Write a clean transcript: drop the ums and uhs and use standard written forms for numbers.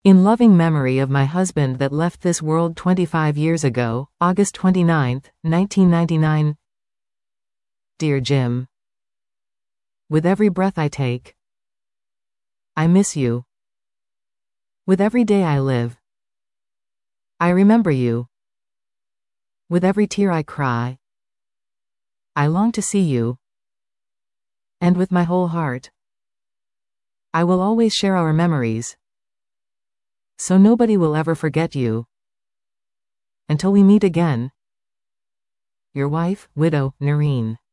In loving memory of my husband that left this world 25 years ago, August 29, 1999. Dear Jim, with every breath I take, I miss you. With every day I live, I remember you. With every tear I cry, I long to see you. And with my whole heart, I will always share our memories, so nobody will ever forget you. Until we meet again. Your wife, widow, Noreen.